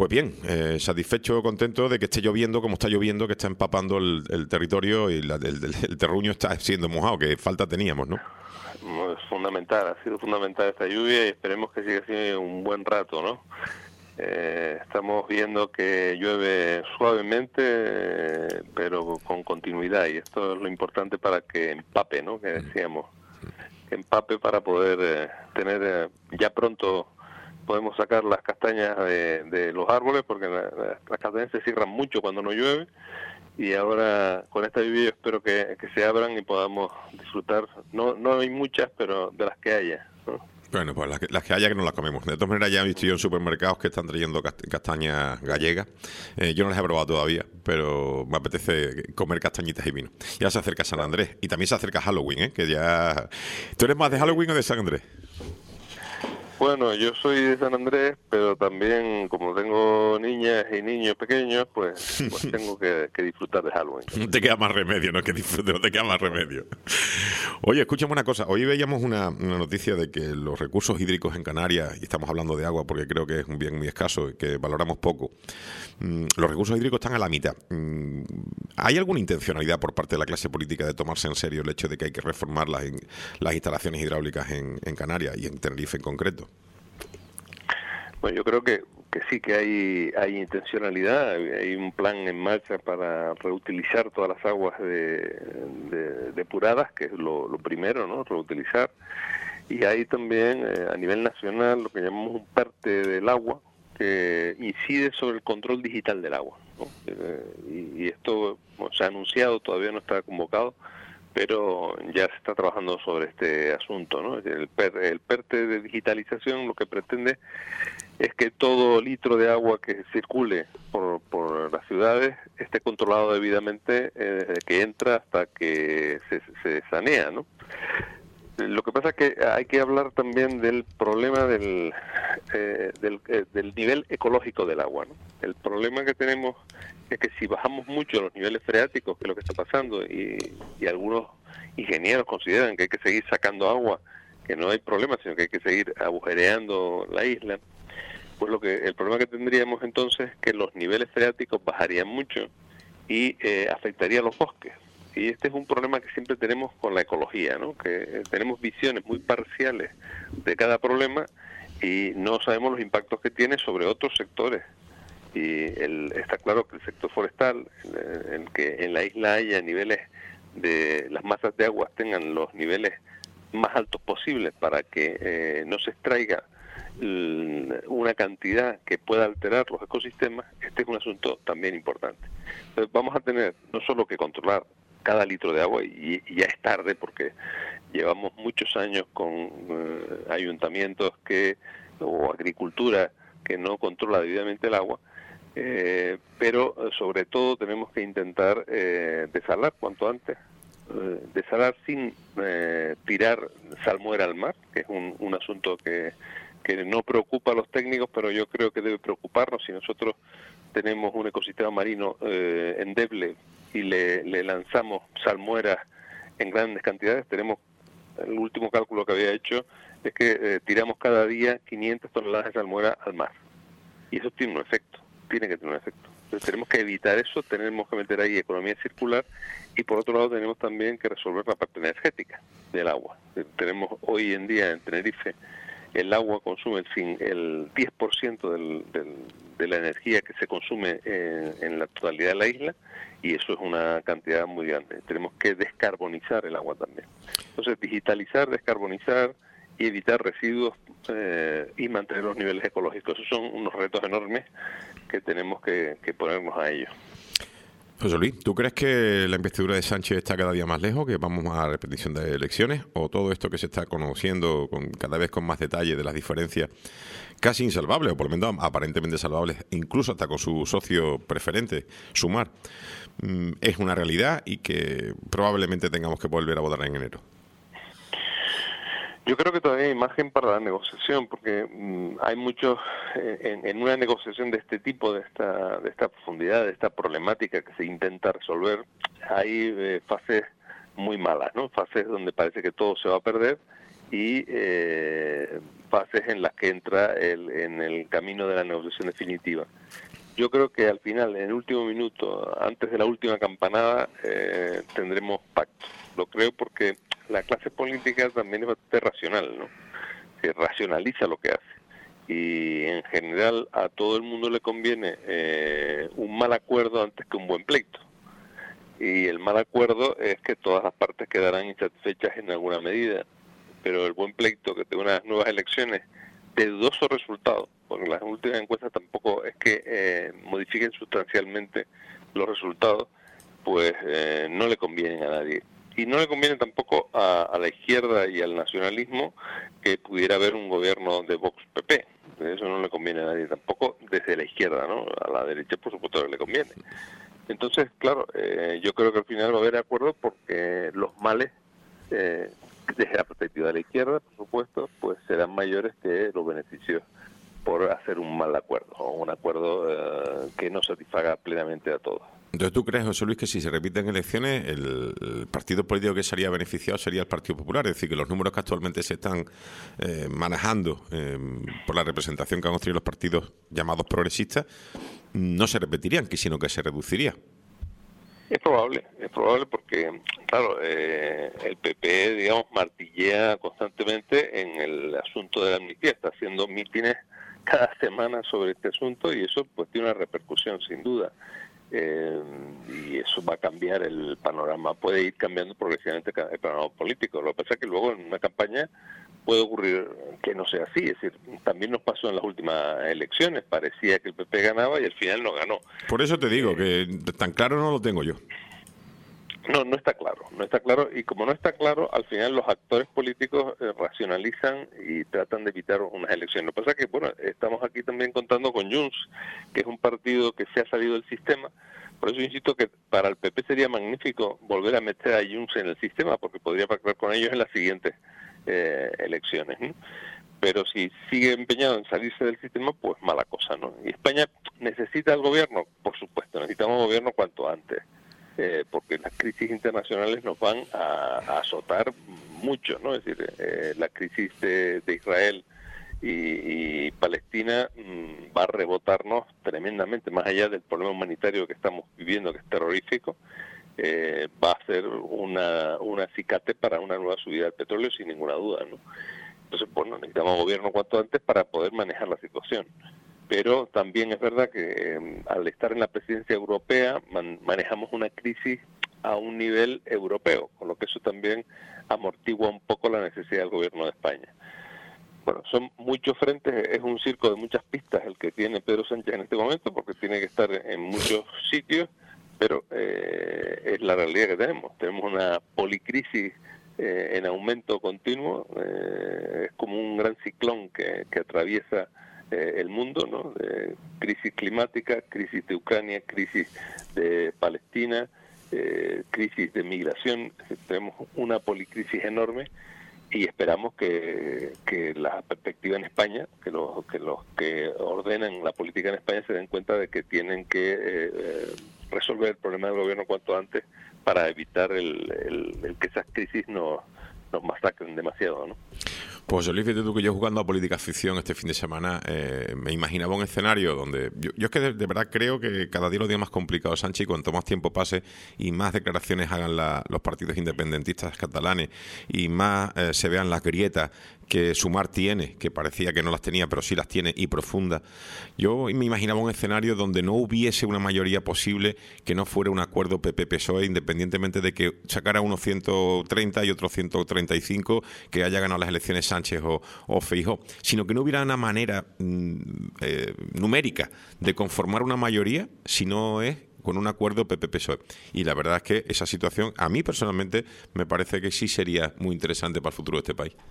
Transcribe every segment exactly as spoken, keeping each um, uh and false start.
Pues bien, eh, satisfecho, contento de que esté lloviendo como está lloviendo, que está empapando el, el territorio y la, el, el terruño está siendo mojado, que falta teníamos, ¿no? Es fundamental, ha sido fundamental esta lluvia y esperemos que siga así un buen rato, ¿no? Eh, estamos viendo que llueve suavemente, eh, pero con continuidad, y esto es lo importante para que empape, ¿no? Que decíamos, que empape para poder eh, tener, eh, ya pronto podemos sacar las castañas de, de los árboles, porque la, la, las castañas se cierran mucho cuando no llueve, y ahora con esta lluvia yo espero que, que se abran y podamos disfrutar, no no hay muchas, pero de las que haya, ¿no? Bueno, pues las que, las que haya que no las comemos. De todas maneras, ya he visto yo en supermercados que están trayendo castañas gallegas. Eh, yo no las he probado todavía, pero me apetece comer castañitas y vino. Ya se acerca San Andrés y también se acerca Halloween, ¿eh? Que ya... ¿Tú eres más de Halloween o de San Andrés? Bueno, yo soy de San Andrés, pero también como tengo niñas y niños pequeños, pues, pues tengo que, que disfrutar de Halloween. No te queda más remedio, no que disfrute, no te queda más remedio. Oye, escúchame una cosa. Hoy veíamos una, una noticia de que los recursos hídricos en Canarias, y estamos hablando de agua porque creo que es un bien muy escaso y que valoramos poco, mmm, los recursos hídricos están a la mitad. Mmm, ¿Hay alguna intencionalidad por parte de la clase política de tomarse en serio el hecho de que hay que reformar las, las instalaciones hidráulicas en, en Canarias y en Tenerife en concreto? Bueno, yo creo que, que sí que hay hay intencionalidad, hay un plan en marcha para reutilizar todas las aguas de, de, depuradas, que es lo, lo primero, ¿no? Reutilizar. Y hay también eh, a nivel nacional lo que llamamos un PERTE del agua, que incide sobre el control digital del agua, ¿no? Eh, y, y esto bueno, se ha anunciado, todavía no está convocado, pero ya se está trabajando sobre este asunto, ¿no? El, per, el PERTE de digitalización lo que pretende es que todo litro de agua que circule por, por las ciudades esté controlado debidamente eh, desde que entra hasta que se, se sanea, ¿no? Lo que pasa es que hay que hablar también del problema del, eh, del, eh, del nivel ecológico del agua, ¿no? El problema que tenemos es que si bajamos mucho los niveles freáticos, que es lo que está pasando, y, y algunos ingenieros consideran que hay que seguir sacando agua, que no hay problema, sino que hay que seguir agujereando la isla, pues lo que el problema que tendríamos entonces es que los niveles freáticos bajarían mucho y eh, afectaría a los bosques. Y este es un problema que siempre tenemos con la ecología, ¿no? Que eh, tenemos visiones muy parciales de cada problema y no sabemos los impactos que tiene sobre otros sectores. Y el, está claro que el sector forestal, en, en que en la isla haya niveles de las masas de agua tengan los niveles más altos posibles para que eh, no se extraiga una cantidad que pueda alterar los ecosistemas, este es un asunto también importante. Entonces vamos a tener no solo que controlar cada litro de agua, y, y ya es tarde porque llevamos muchos años con eh, ayuntamientos que o agricultura que no controla debidamente el agua, eh, pero sobre todo tenemos que intentar eh, desalar cuanto antes, eh, desalar sin eh, tirar salmuera al mar, que es un, un asunto que que no preocupa a los técnicos, pero yo creo que debe preocuparnos. Si nosotros tenemos un ecosistema marino eh, endeble y le, le lanzamos salmueras en grandes cantidades, tenemos, el último cálculo que había hecho es que eh, tiramos cada día quinientas toneladas de salmuera al mar. Y eso tiene un efecto, tiene que tener un efecto. Entonces tenemos que evitar eso, tenemos que meter ahí economía circular y por otro lado tenemos también que resolver la parte energética del agua. Tenemos hoy en día en Tenerife el agua consume el, el diez por ciento del, del, de la energía que se consume en, en la totalidad de la isla, y eso es una cantidad muy grande. Tenemos que descarbonizar el agua también. Entonces, digitalizar, descarbonizar y evitar residuos eh, y mantener los niveles ecológicos. Esos son unos retos enormes que tenemos que, que ponernos a ellos. José Luis, ¿tú crees que la investidura de Sánchez está cada día más lejos, que vamos a repetición de elecciones, o todo esto que se está conociendo con cada vez con más detalle de las diferencias casi insalvables, o por lo menos aparentemente salvables, incluso hasta con su socio preferente, Sumar, es una realidad y que probablemente tengamos que volver a votar en enero? Yo creo que todavía hay margen para la negociación, porque mmm, hay muchos, eh, en, en una negociación de este tipo, de esta de esta profundidad, de esta problemática que se intenta resolver, hay eh, fases muy malas, ¿no? Fases donde parece que todo se va a perder y eh, fases en las que entra el, en el camino de la negociación definitiva. Yo creo que al final, en el último minuto, antes de la última campanada, eh, tendremos pacto. Lo creo porque la clase política también es bastante racional, ¿no? Se racionaliza lo que hace. Y en general a todo el mundo le conviene eh, un mal acuerdo antes que un buen pleito. Y el mal acuerdo es que todas las partes quedarán insatisfechas en alguna medida. Pero el buen pleito, que tenga unas nuevas elecciones de dudoso resultado, porque las últimas encuestas tampoco es que eh, modifiquen sustancialmente los resultados, pues eh, no le convienen a nadie. Y no le conviene tampoco a, a la izquierda y al nacionalismo que pudiera haber un gobierno de Vox-P P. Eso no le conviene a nadie, tampoco desde la izquierda, ¿no? A la derecha, por supuesto, que le conviene. Entonces, claro, eh, yo creo que al final va a haber acuerdo porque los males, eh, desde la perspectiva de la izquierda, por supuesto, pues serán mayores que los beneficios por hacer un mal acuerdo o un acuerdo eh, que no satisfaga plenamente a todos. Entonces, ¿tú crees, José Luis, que si se repiten elecciones, el, el partido político que sería beneficiado sería el Partido Popular? Es decir, que los números que actualmente se están eh, manejando eh, por la representación que han construido los partidos llamados progresistas no se repetirían, sino que se reduciría. Es probable, es probable porque, claro, eh, el P P, digamos, martillea constantemente en el asunto de la amnistía, está haciendo mítines cada semana sobre este asunto y eso pues tiene una repercusión sin duda. Eh, y eso va a cambiar el panorama, puede ir cambiando progresivamente el panorama político. Lo que pasa es que luego en una campaña puede ocurrir que no sea así, es decir, también nos pasó en las últimas elecciones, parecía que el P P ganaba y al final no ganó. Por eso te digo eh, que tan claro no lo tengo yo. No, no está claro, no está claro, y como no está claro, al final los actores políticos eh, racionalizan y tratan de evitar unas elecciones. Lo que pasa es que, bueno, estamos aquí también contando con Junts, que es un partido que se ha salido del sistema. Por eso insisto que para el P P sería magnífico volver a meter a Junts en el sistema, porque podría pactar con ellos en las siguientes eh, elecciones, ¿no? Pero si sigue empeñado en salirse del sistema, pues mala cosa, ¿no? Y España necesita al gobierno, por supuesto, necesitamos gobierno cuanto antes. Eh, porque las crisis internacionales nos van a, a azotar mucho, ¿no? Es decir, eh, la crisis de, de Israel y, y Palestina mmm, va a rebotarnos tremendamente, más allá del problema humanitario que estamos viviendo, que es terrorífico, eh, va a ser una, un acicate para una nueva subida del petróleo sin ninguna duda, ¿no? Entonces, bueno, necesitamos gobierno cuanto antes para poder manejar la situación. Pero también es verdad que eh, al estar en la presidencia europea man, manejamos una crisis a un nivel europeo, con lo que eso también amortigua un poco la necesidad del gobierno de España. Bueno, son muchos frentes, es un circo de muchas pistas el que tiene Pedro Sánchez en este momento, porque tiene que estar en muchos sitios, pero eh, es la realidad que tenemos. Tenemos una policrisis eh, en aumento continuo, eh, es como un gran ciclón que, que atraviesa el mundo, ¿no? De crisis climática, crisis de Ucrania, crisis de Palestina, eh, crisis de migración. Tenemos una policrisis enorme y esperamos que, que la perspectiva en España, que los que los que ordenan la política en España se den cuenta de que tienen que eh, resolver el problema del gobierno cuanto antes para evitar el, el, el que esas crisis nos, nos masacren demasiado, ¿no? Pues José Luis, fíjate tú que yo jugando a política ficción este fin de semana eh, me imaginaba un escenario donde... Yo, yo es que de, de verdad creo que cada día lo tiene más complicado, Sánchez, y cuanto más tiempo pase y más declaraciones hagan la, los partidos independentistas catalanes y más eh, se vean las grietas que Sumar tiene, que parecía que no las tenía, pero sí las tiene, y profundas. Yo me imaginaba un escenario donde no hubiese una mayoría posible que no fuera un acuerdo P P P S O E, independientemente de que sacara unos ciento treinta y otros ciento treinta y cinco, que haya ganado las elecciones Sánchez o, o Feijóo, sino que no hubiera una manera mm, eh, numérica de conformar una mayoría si no es con un acuerdo P P P S O E. Y la verdad es que esa situación, a mí personalmente, me parece que sí sería muy interesante para el futuro de este país.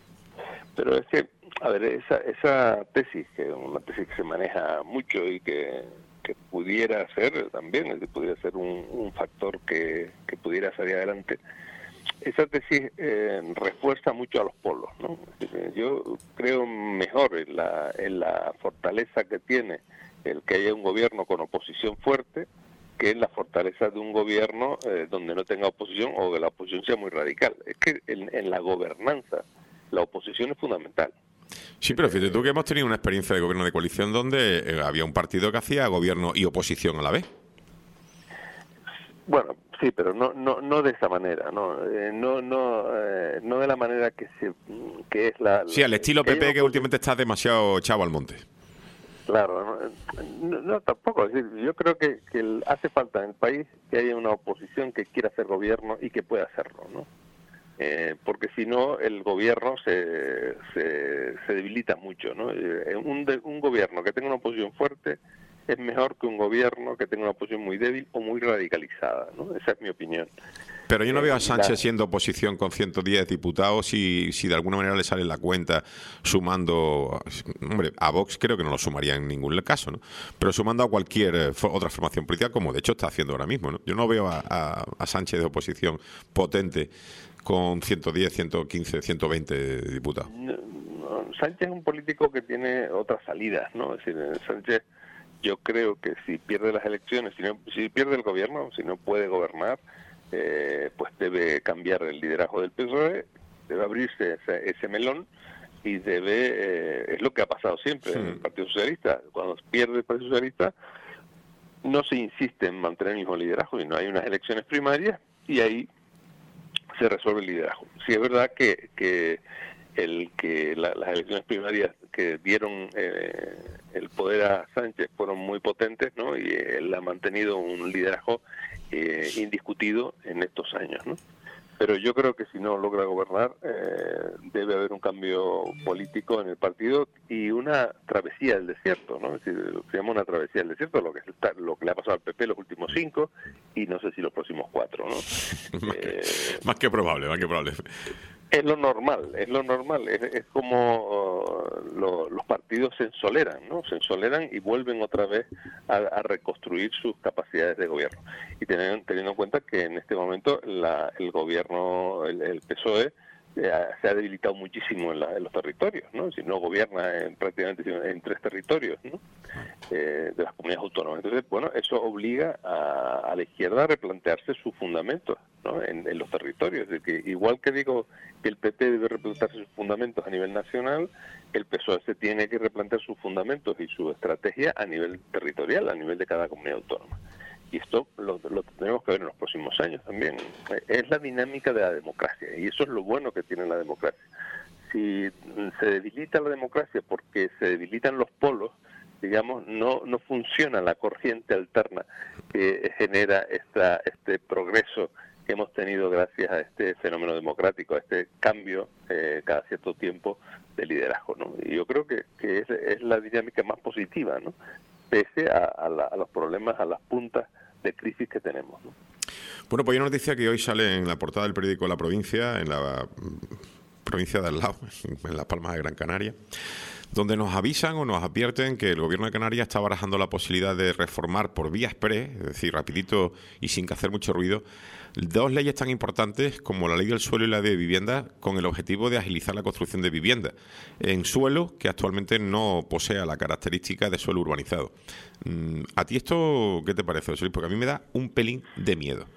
Pero es que, a ver, esa, esa tesis, que es una tesis que se maneja mucho y que, que pudiera ser también, que pudiera ser un, un factor que, que pudiera salir adelante, esa tesis eh, refuerza mucho a los polos, ¿no? Yo creo mejor en la, en la fortaleza que tiene el que haya un gobierno con oposición fuerte que en la fortaleza de un gobierno eh, donde no tenga oposición o que la oposición sea muy radical. Es que en, en la gobernanza la oposición es fundamental. Sí, pero fíjate tú que hemos tenido una experiencia de gobierno de coalición donde eh, había un partido que hacía gobierno y oposición a la vez. Bueno, sí, pero no no no de esa manera, no eh, no no eh, no de la manera que se que es la. Sí, al estilo que P P, que opos- últimamente está demasiado chavo al monte. Claro, no, no, no, tampoco. Es decir, yo creo que, que el- hace falta en el país que haya una oposición que quiera hacer gobierno y que pueda hacerlo, ¿no? Eh, porque si no, el gobierno se, se, se debilita mucho, ¿no? Eh, un, de- un gobierno que tenga una oposición fuerte es mejor que un gobierno que tenga una oposición muy débil o muy radicalizada, ¿no? Esa es mi opinión. Pero yo no Eh, veo a y Sánchez la- siendo oposición con ciento diez diputados si, si de alguna manera le sale la cuenta sumando, hombre, a Vox creo que no lo sumaría en ningún caso, ¿no? Pero sumando a cualquier eh, fo- otra formación política, como de hecho está haciendo ahora mismo, ¿no? Yo no veo a, a- a Sánchez de oposición potente con ciento diez, ciento quince, ciento veinte diputados. No, no, Sánchez es un político que tiene otras salidas, ¿no? Es decir, Sánchez, yo creo que si pierde las elecciones, si, no, si pierde el gobierno, si no puede gobernar, eh, pues debe cambiar el liderazgo del P S O E, debe abrirse ese, ese melón y debe, eh, es lo que ha pasado siempre Sí. en el Partido Socialista. Cuando pierde el Partido Socialista, no se insiste en mantener el mismo liderazgo, sino hay unas elecciones primarias y ahí se resuelve el liderazgo. Sí es verdad que, que el que la- las elecciones primarias que dieron eh, el poder a Sánchez fueron muy potentes, ¿no? Y él ha mantenido un liderazgo eh, indiscutido en estos años, ¿no? Pero yo creo que si no logra gobernar, eh, debe haber un cambio político en el partido y una travesía del desierto, ¿no? Es decir, lo que se llama una travesía del desierto, lo que, está, lo que le ha pasado al P P los últimos cinco y no sé si los próximos cuatro, ¿no? Más, que, Eh, más que probable, más que probable. es lo normal, es lo normal, es, es como uh, lo- los partidos se ensoleran, ¿no? Se ensoleran y vuelven otra vez a, a reconstruir sus capacidades de gobierno. Y teniendo, teniendo en cuenta que en este momento la, el gobierno, el, el P S O E, eh, se ha debilitado muchísimo en, la- en los territorios, ¿no? Si no gobierna en, prácticamente en tres territorios, ¿no? Eh, de las comunidades autónomas. Entonces, bueno, eso obliga a, a la izquierda a replantearse sus fundamentos, ¿no? en, en los territorios. Es decir, que igual que digo que el P P debe replantearse sus fundamentos a nivel nacional, el P S O E se tiene que replantear sus fundamentos y su estrategia a nivel territorial, a nivel de cada comunidad autónoma. Y esto lo, lo tenemos que ver en los próximos años también. Es la dinámica de la democracia y eso es lo bueno que tiene la democracia. Si se debilita la democracia porque se debilitan los polos, digamos, no no funciona la corriente alterna que genera esta este progreso que hemos tenido gracias a este fenómeno democrático, a este cambio eh, cada cierto tiempo de liderazgo, ¿no? Y yo creo que, que es, es la dinámica más positiva, ¿no? Pese a, a, la, a los problemas, a las puntas de crisis que tenemos, ¿no? Bueno, pues hay una noticia que hoy sale en la portada del periódico La Provincia, en la mm, provincia de al lado, en Las Palmas de Gran Canaria, donde nos avisan o nos advierten que el gobierno de Canarias está barajando la posibilidad de reformar por vía exprés, es decir, rapidito y sin que hacer mucho ruido, dos leyes tan importantes como la ley del suelo y la de vivienda, con el objetivo de agilizar la construcción de viviendas en suelo que actualmente no posea la característica de suelo urbanizado. ¿A ti esto qué te parece, José Luis? Porque a mí me da un pelín de miedo.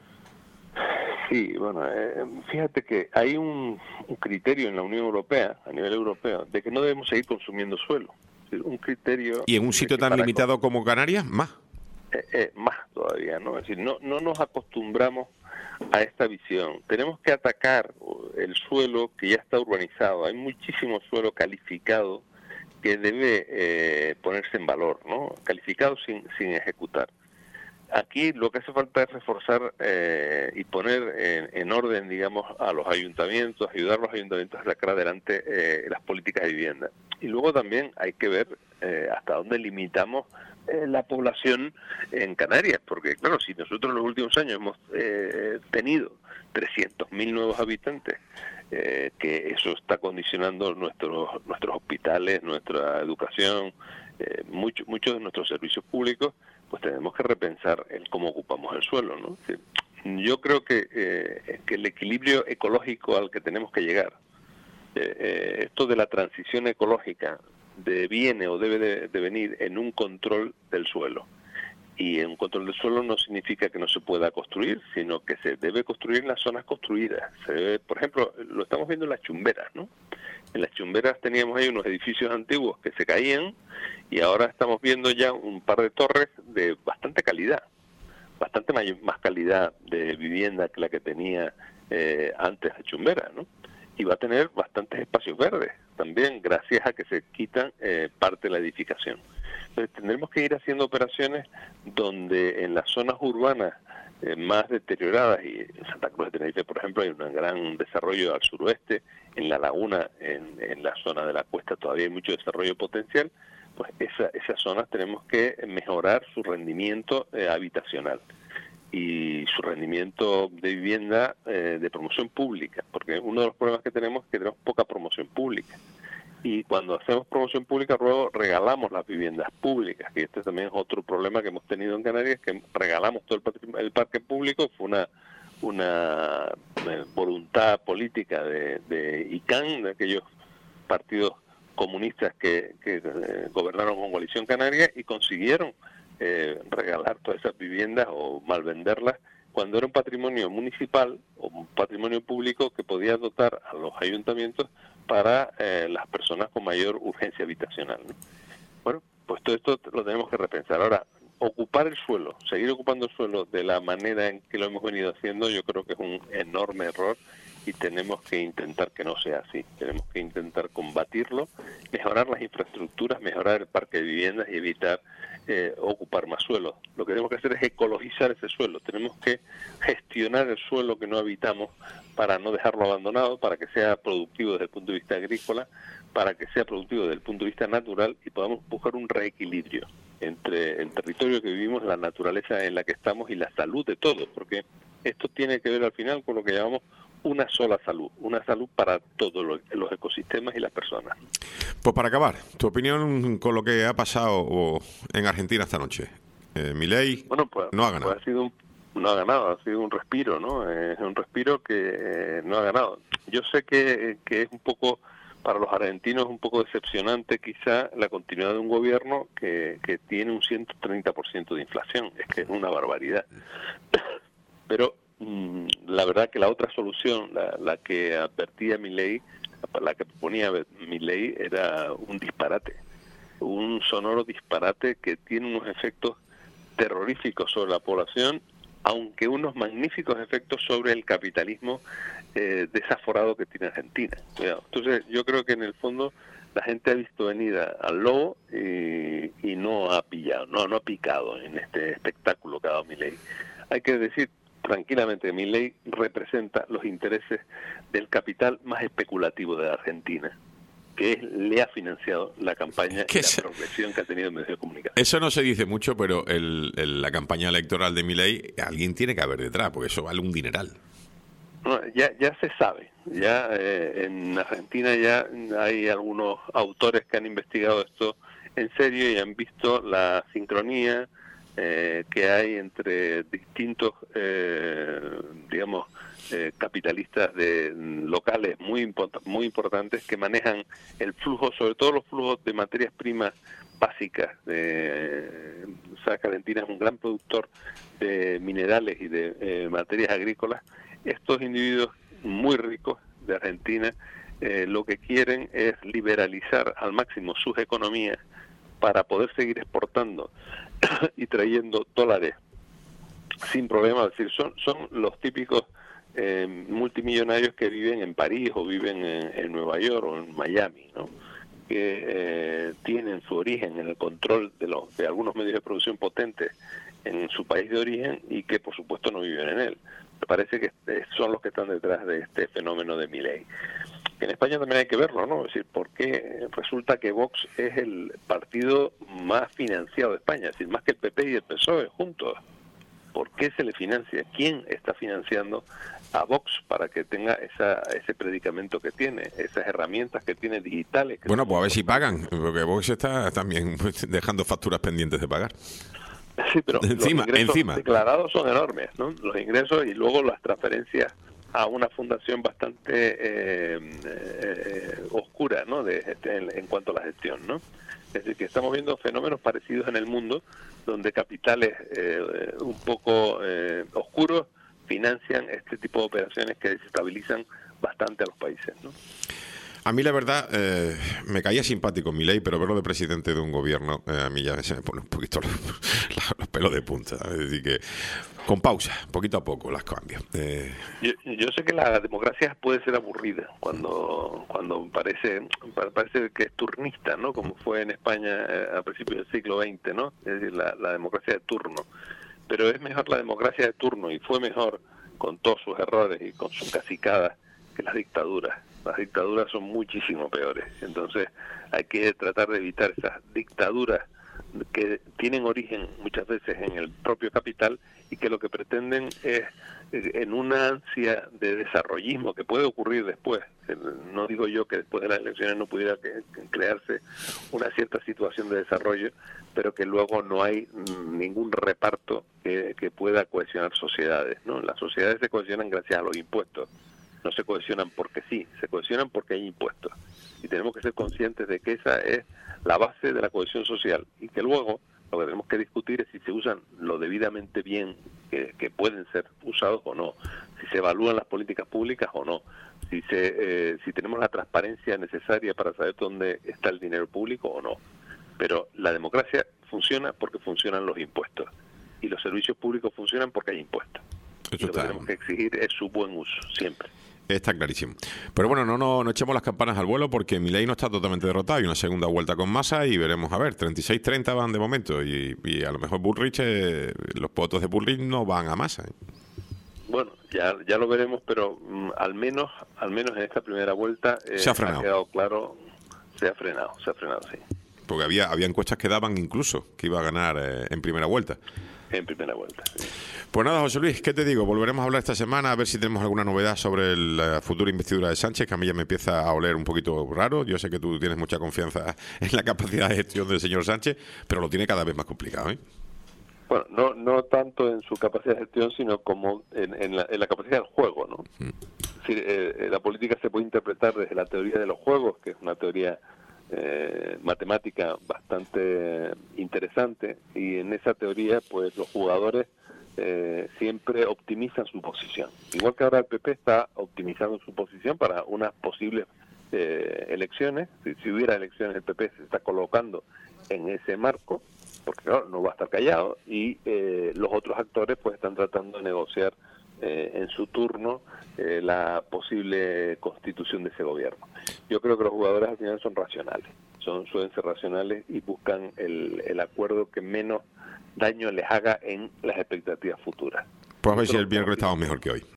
Sí, bueno, eh, fíjate que hay un, un criterio en la Unión Europea, a nivel europeo, de que no debemos seguir consumiendo suelo. Es decir, un criterio... Y en un sitio tan limitado como Canarias, más. Eh, eh, más todavía, ¿no? Es decir, no, no nos acostumbramos a esta visión. Tenemos que atacar el suelo que ya está urbanizado. Hay muchísimo suelo calificado que debe eh, ponerse en valor, ¿no? Calificado sin, sin ejecutar. Aquí lo que hace falta es reforzar eh, y poner en, en orden, digamos, a los ayuntamientos, ayudar a los ayuntamientos a sacar adelante eh, las políticas de vivienda. Y luego también hay que ver eh, hasta dónde limitamos eh, la población en Canarias, porque claro, si nosotros en los últimos años hemos eh, tenido trescientos mil nuevos habitantes, eh, que eso está condicionando nuestros nuestros hospitales, nuestra educación, eh, mucho, muchos de nuestros servicios públicos, pues tenemos que repensar el cómo ocupamos el suelo, ¿no? Yo creo que, eh, que el equilibrio ecológico al que tenemos que llegar, eh, eh, esto de la transición ecológica, de viene o debe de, de venir en un control del suelo Y un control del suelo no significa que no se pueda construir, sino que se debe construir en las zonas construidas. Se debe, por ejemplo, lo estamos viendo en las chumberas, ¿no? En las chumberas teníamos ahí unos edificios antiguos que se caían y ahora estamos viendo ya un par de torres de bastante calidad, bastante mayor, más calidad de vivienda que la que tenía eh, antes la chumbera, ¿no? Y va a tener bastantes espacios verdes también, gracias a que se quitan eh, parte de la edificación. Entonces tendremos que ir haciendo operaciones donde en las zonas urbanas eh, más deterioradas, y en Santa Cruz de Tenerife, por ejemplo, hay un gran desarrollo al suroeste, en La Laguna, en, en la zona de la costa todavía hay mucho desarrollo potencial, pues esa, esas zonas tenemos que mejorar su rendimiento eh, habitacional y su rendimiento de vivienda eh, de promoción pública, porque uno de los problemas que tenemos es que tenemos poca promoción pública. Y cuando hacemos promoción pública, luego regalamos las viviendas públicas, que este también es otro problema que hemos tenido en Canarias, que regalamos todo el, el parque público. Fue una una eh, voluntad política de, de I C A N, de aquellos partidos comunistas que, que eh, gobernaron con Coalición Canaria, y consiguieron eh, regalar todas esas viviendas o malvenderlas cuando era un patrimonio municipal o un patrimonio público que podía dotar a los ayuntamientos para eh, las personas con mayor urgencia habitacional, ¿no? Bueno, pues todo esto lo tenemos que repensar. Ahora, ocupar el suelo, seguir ocupando el suelo de la manera en que lo hemos venido haciendo, yo creo que es un enorme error y tenemos que intentar que no sea así. Tenemos que intentar combatirlo, mejorar las infraestructuras, mejorar el parque de viviendas y evitar eh, ocupar más suelo. Lo que tenemos que hacer es ecologizar ese suelo. Tenemos que gestionar el suelo que no habitamos para no dejarlo abandonado, para que sea productivo desde el punto de vista agrícola, para que sea productivo desde el punto de vista natural y podamos buscar un reequilibrio entre el territorio que vivimos, la naturaleza en la que estamos y la salud de todos, porque esto tiene que ver al final con lo que llamamos una sola salud, una salud para todos los, los ecosistemas y las personas. Pues para acabar, tu opinión con lo que ha pasado en Argentina esta noche. Eh, Milei bueno, pues, no ha ganado. Pues ha sido un, no ha ganado, ha sido un respiro, ¿no? Es un respiro que eh, no ha ganado. Yo sé que, que es un poco, para los argentinos, un poco decepcionante quizá la continuidad de un gobierno que, que tiene un ciento treinta por ciento de inflación. Es que es una barbaridad. Pero la verdad que la otra solución, la, la que advertía Milei, la que proponía Milei, era un disparate, un sonoro disparate que tiene unos efectos terroríficos sobre la población, aunque unos magníficos efectos sobre el capitalismo eh, desaforado que tiene Argentina. Entonces yo creo que en el fondo la gente ha visto venir al lobo y, y no ha pillado, no, no ha picado en este espectáculo que ha dado Milei. Hay que decir tranquilamente, Milei representa los intereses del capital más especulativo de Argentina, que es, le ha financiado la campaña y la progresión que ha tenido en medios de comunicación. Eso no se dice mucho, pero el, el, la campaña electoral de Milei, alguien tiene que haber detrás, porque eso vale un dineral. No, ya, ya se sabe, ya eh, en Argentina ya hay algunos autores que han investigado esto en serio y han visto la sincronía Eh, que hay entre distintos, eh, digamos, eh, capitalistas de locales muy import- muy importantes que manejan el flujo, sobre todo los flujos de materias primas básicas. De, o sea, Argentina es un gran productor de minerales y de eh, materias agrícolas. Estos individuos muy ricos de Argentina eh, lo que quieren es liberalizar al máximo sus economías para poder seguir exportando y trayendo dólares sin problema. Es decir, son, son los típicos eh, multimillonarios que viven en París o viven en, en Nueva York o en Miami, ¿no? Que eh, tienen su origen en el control de, los, de algunos medios de producción potentes en su país de origen y que por supuesto no viven en él. Me parece que son los que están detrás de este fenómeno de Milei. En España también hay que verlo, ¿no? Es decir, porque resulta que Vox es el partido más financiado de España, es decir, más que el P P y el P S O E juntos. ¿Por qué se le financia? ¿Quién está financiando a Vox para que tenga esa, ese predicamento que tiene, esas herramientas que tiene digitales? Que bueno, pues a ver si pagan, porque Vox está también dejando facturas pendientes de pagar. Sí, pero encima, los ingresos encima. declarados son enormes, ¿no? Los ingresos y luego las transferencias a una fundación bastante eh, eh, oscura, ¿no? De, de, en, en cuanto a la gestión, ¿no? Es decir, que estamos viendo fenómenos parecidos en el mundo, donde capitales eh, un poco eh, oscuros financian este tipo de operaciones que desestabilizan bastante a los países, ¿no? A mí la verdad eh, me caía simpático Milei, pero verlo de presidente de un gobierno eh, a mí ya se me pone un poquito los, los pelos de punta. Es decir que con pausa, poquito a poco las cambios. Eh... Yo, yo sé que la democracia puede ser aburrida cuando cuando parece parece que es turnista, ¿no? Como fue en España a principios del siglo veinte, ¿no? Es decir, la, la democracia de turno. Pero es mejor la democracia de turno y fue mejor con todos sus errores y con sus cacicadas que las dictaduras. Las dictaduras son muchísimo peores. Entonces hay que tratar de evitar esas dictaduras que tienen origen muchas veces en el propio capital y que lo que pretenden es, en una ansia de desarrollismo que puede ocurrir después, no digo yo que después de las elecciones no pudiera que, que crearse una cierta situación de desarrollo, pero que luego no hay ningún reparto que, que pueda cohesionar sociedades, ¿no? Las sociedades se cohesionan gracias a los impuestos. No se cohesionan porque sí, se cohesionan porque hay impuestos. Y tenemos que ser conscientes de que esa es la base de la cohesión social y que luego lo que tenemos que discutir es si se usan lo debidamente bien que, que pueden ser usados o no, si se evalúan las políticas públicas o no, si, se, eh, si tenemos la transparencia necesaria para saber dónde está el dinero público o no. Pero la democracia funciona porque funcionan los impuestos y los servicios públicos funcionan porque hay impuestos. Y lo que tenemos que exigir es su buen uso, siempre. Está clarísimo. Pero bueno, no, no, no echemos las campanas al vuelo porque Milei no está totalmente derrotado. Hay una segunda vuelta con Massa y veremos, a ver, treinta y seis treinta van de momento y, y a lo mejor Bullrich, eh, los votos de Bullrich no van a Massa. ¿eh? Bueno, ya ya lo veremos, pero um, al menos al menos en esta primera vuelta eh, se ha frenado. Ha quedado claro, se ha frenado, se ha frenado, sí. Porque había había encuestas que daban incluso que iba a ganar eh, en primera vuelta. En primera vuelta, sí. Pues nada, José Luis, ¿qué te digo? Volveremos a hablar esta semana a ver si tenemos alguna novedad sobre la futura investidura de Sánchez, que a mí ya me empieza a oler un poquito raro. Yo sé que tú tienes mucha confianza en la capacidad de gestión del señor Sánchez, pero lo tiene cada vez más complicado, ¿eh? Bueno, no no tanto en su capacidad de gestión, sino como en, en, la, en la capacidad del juego, ¿no? Mm. Es decir, eh, la política se puede interpretar desde la teoría de los juegos, que es una teoría eh, matemática bastante interesante, y en esa teoría, pues los jugadores eh, siempre optimizan su posición. Igual que ahora el P P está optimizando su posición para unas posibles eh, elecciones. Si, si hubiera elecciones, el P P se está colocando en ese marco, porque claro, no va a estar callado, y eh, los otros actores pues están tratando de negociar eh, en su turno eh, la posible constitución de ese gobierno. Yo creo que los jugadores al final son racionales, son suelen ser racionales y buscan el, el acuerdo que menos daño les haga en las expectativas futuras. Pues a ver si el miércoles estamos mejor que hoy.